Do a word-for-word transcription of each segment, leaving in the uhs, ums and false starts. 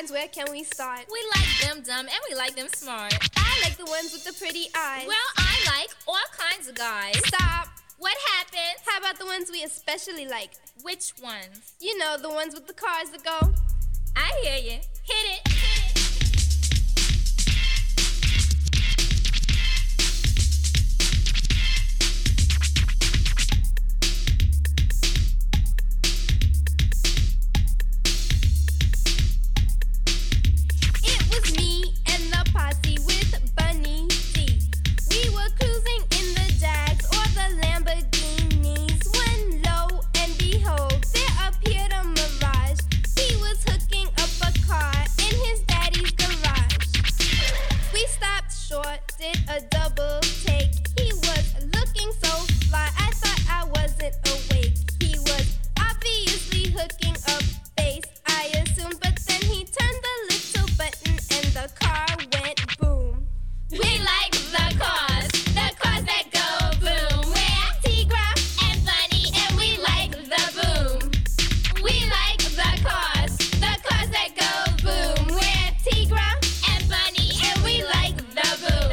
kinds, where can we start? We like them dumb and we like them smart. I like the ones with the pretty eyes. Well, I like all kinds of guys. Stop. What happened? How about the ones we especially like? Which ones? You know, the ones with the cars that go. I hear you. Hit it. Hit it. Did a double take. He was looking so fly, I thought I wasn't awake. He was obviously hooking up bass, I assumed, but then he turned the little button and the car went boom. We like the cars, the cars that go boom. We're Tigra and Bunny and we like the boom. We like the cars, the cars that go boom. We're Tigra and Bunny and we like the boom.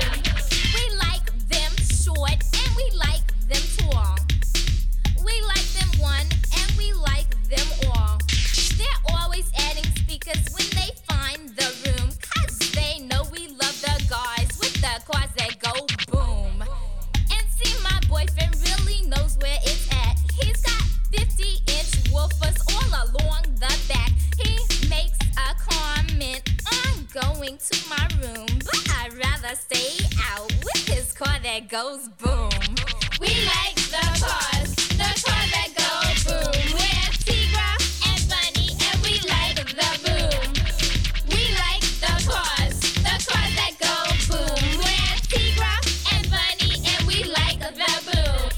And we like them tall. We like them one and we like them all. They're always adding speakers when they find the room, cause they know we love the guys with the cars that go boom. And see, my boyfriend really knows where it's at. He's got fifty inch woofers all along the back. He makes a comment on going to my room, but I'd rather stay out with his car that goes boom. We like the cars, the cars that go boom. We're Tigra and Bunny and we like the boom. We like the cars, the cars that go boom. We're Tigra and Bunny and we like the boom.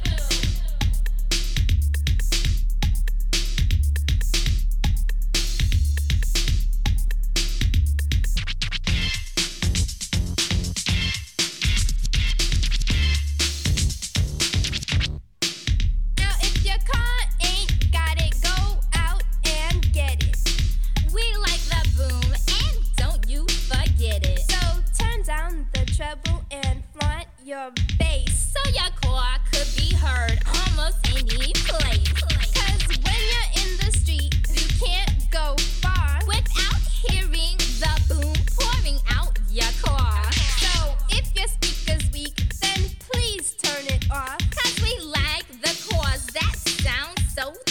And flaunt your bass, so your car could be heard almost any place. Cause when you're in the street, you can't go far without hearing the boom pouring out your car. So if your speaker's weak, then please turn it off. Cause we like the cars that sound so